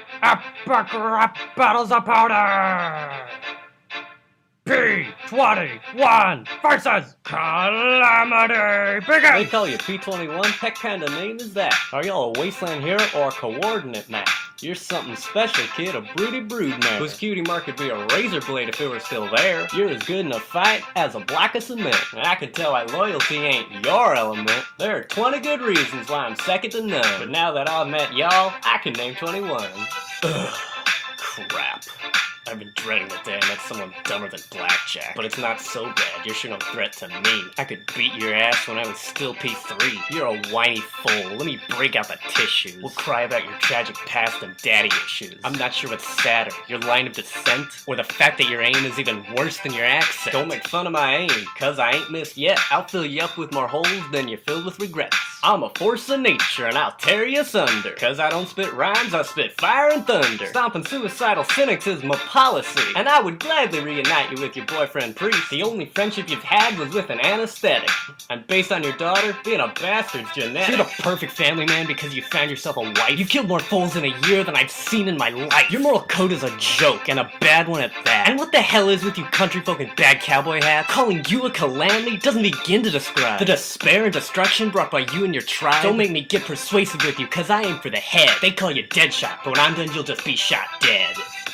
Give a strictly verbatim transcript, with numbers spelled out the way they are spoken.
Epic rap battles of powder! P twenty-one versus Calamity! Begin! They call you P twenty-one? Heck kind of name is that? Are y'all a wasteland hero or a coordinate map? You're something special, kid, a broody brood man. Whose cutie mark could be a razor blade if it were still there. You're as good in a fight as a block of cement. And I can tell why loyalty ain't your element. There are twenty good reasons why I'm second to none. But now that I've met y'all, I can name twenty-one. Ugh, crap. I've been dreading the day I met someone dumber than Blackjack. But it's not so bad, you're sure no threat to me. I could beat your ass when I was still P three. You're a whiny fool, let me break out the tissues. We'll cry about your tragic past and daddy issues. I'm not sure what's sadder, your line of descent, or the fact that your aim is even worse than your accent. Don't make fun of my aim, cause I ain't missed yet. I'll fill you up with more holes than you're filled with regrets. I'm a force of nature and I'll tear you asunder. Cause I don't spit rhymes, I spit fire and thunder. Stomping suicidal cynics is my policy. And I would gladly reunite you with your boyfriend Priest. The only friendship you've had was with an anesthetic. And based on your daughter, being a bastard's genetic. You're the perfect family man because you found yourself a wife. You killed more fools in a year than I've seen in my life. Your moral code is a joke, and a bad one at that. And what the hell is with you country folk in bad cowboy hats? Calling you a calamity doesn't begin to describe the despair and destruction brought by you and your tribe. Don't make me get persuasive with you, cause I aim for the head. They call you Deadshot, but when I'm done you'll just be shot dead.